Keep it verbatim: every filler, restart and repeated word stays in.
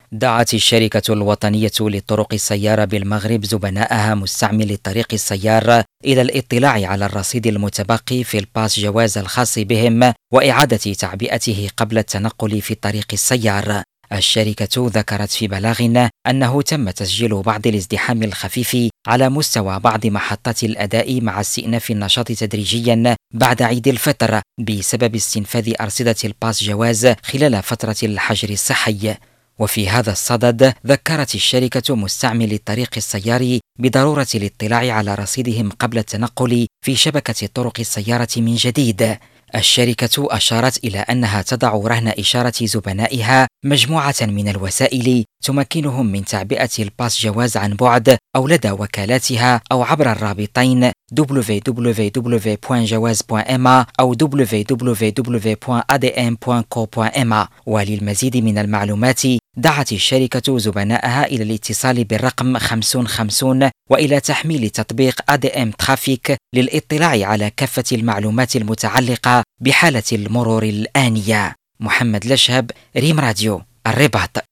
دعت الشركة الوطنية لطرق السيارة بالمغرب زبناءها مستعملي الطريق السيار إلى الاطلاع على الرصيد المتبقي في الباس جواز الخاص بهم وإعادة تعبئته قبل التنقل في الطريق السيار. الشركة ذكرت في بلاغ أنه تم تسجيل بعض الازدحام الخفيف على مستوى بعض محطات الأداء مع استئناف النشاط تدريجيا بعد عيد الفطر بسبب استنفاذ أرصدة الباس جواز خلال فترة الحجر الصحي. وفي هذا الصدد ذكرت الشركة مستعملي الطريق السيار بضرورة الاطلاع على رصيدهم قبل التنقل في شبكة طرق السيارة من جديد. الشركة أشارت إلى أنها تضع رهن إشارة زبنائها مجموعة من الوسائل تمكنهم من تعبئة الباس جواز عن بعد أو لدى وكالاتها أو عبر الرابطين دبليو دبليو دبليو دوت جواز دوت إم إيه أو دبليو دبليو دبليو دوت إيه دي إم دوت كو دوت إم إيه. وللمزيد من المعلومات دعت الشركة زبناءها إلى الاتصال بالرقم خمسين خمسين وإلى تحميل تطبيق إيه دي إم ترافيك للاطلاع على كافة المعلومات المتعلقة بحالة المرور الآنية. محمد لشهب، ريم راديو، الرباط.